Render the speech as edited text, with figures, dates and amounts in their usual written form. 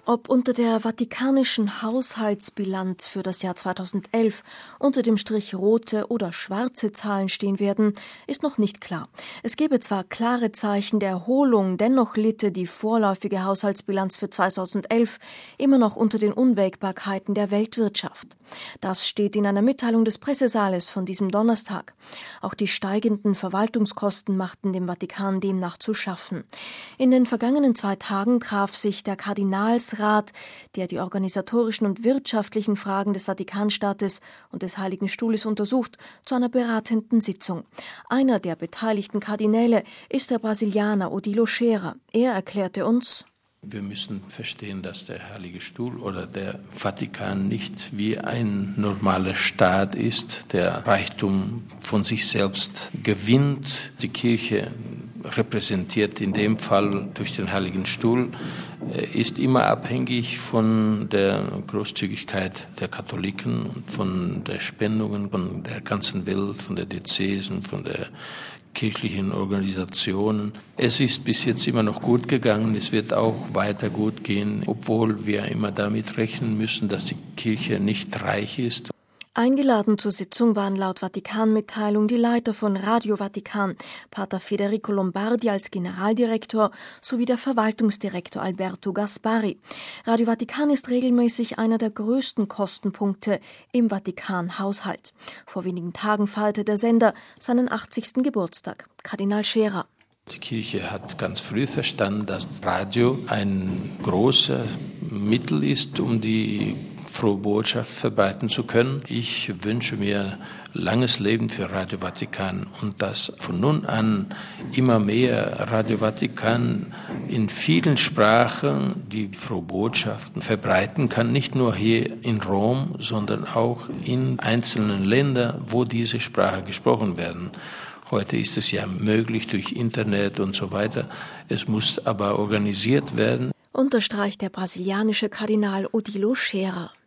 Ob unter der vatikanischen Haushaltsbilanz für das Jahr 2011 unter dem Strich rote oder schwarze Zahlen stehen werden, ist noch nicht klar. Es gebe zwar klare Zeichen der Erholung, dennoch litte die vorläufige Haushaltsbilanz für 2011 immer noch unter den Unwägbarkeiten der Weltwirtschaft. Das steht in einer Mitteilung des Pressesaales von diesem Donnerstag. Auch die steigenden Verwaltungskosten machten dem Vatikan demnach zu schaffen. In den vergangenen 2 Tagen traf sich der Kardinalsrat, der die organisatorischen und wirtschaftlichen Fragen des Vatikanstaates und des Heiligen Stuhles untersucht, zu einer beratenden Sitzung. Einer der beteiligten Kardinäle ist der Brasilianer Odilo Scherer. Er erklärte uns: Wir müssen verstehen, dass der Heilige Stuhl oder der Vatikan nicht wie ein normaler Staat ist, der Reichtum von sich selbst gewinnt. Die Kirche, repräsentiert in dem Fall durch den Heiligen Stuhl, ist immer abhängig von der Großzügigkeit der Katholiken und von der Spendungen von der ganzen Welt, von der Diözesen, von der kirchlichen Organisationen. Es ist bis jetzt immer noch gut gegangen, es wird auch weiter gut gehen, obwohl wir immer damit rechnen müssen, dass die Kirche nicht reich ist. Eingeladen zur Sitzung waren laut Vatikan-Mitteilung die Leiter von Radio Vatikan, Pater Federico Lombardi als Generaldirektor sowie der Verwaltungsdirektor Alberto Gaspari. Radio Vatikan ist regelmäßig einer der größten Kostenpunkte im Vatikan-Haushalt. Vor wenigen Tagen feierte der Sender seinen 80. Geburtstag. Kardinal Scherer: Die Kirche hat ganz früh verstanden, dass Radio ein großes Mittel ist, um die frohe Botschaft verbreiten zu können. Ich wünsche mir langes Leben für Radio Vatikan und dass von nun an immer mehr Radio Vatikan in vielen Sprachen die frohe Botschaften verbreiten kann, nicht nur hier in Rom, sondern auch in einzelnen Ländern, wo diese Sprache gesprochen werden. Heute ist es ja möglich durch Internet und so weiter. Es muss aber organisiert werden. Unterstreicht der brasilianische Kardinal Odilo Scherer.